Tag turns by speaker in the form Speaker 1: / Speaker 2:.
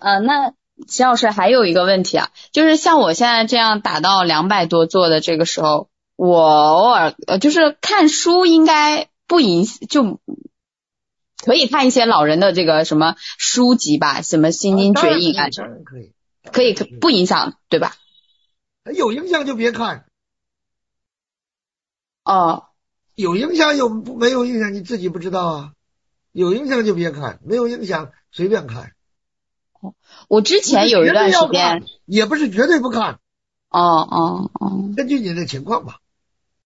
Speaker 1: 那齐老师还有一个问题啊，就是像我现在这样打到200多座的这个时候，我偶尔就是看书应该不影就可以看一些老人的这个什么书籍吧，什么心经绝印啊，
Speaker 2: 当然可以，
Speaker 1: 可以不影响对吧？
Speaker 2: 有影响就别看，
Speaker 1: 哦，
Speaker 2: 有影响没有影响你自己不知道啊，有影响就别看，没有影响随便看。
Speaker 1: 我之前有一段时间，
Speaker 2: 也不是绝对不看，
Speaker 1: 哦，
Speaker 2: 根据你的情况吧。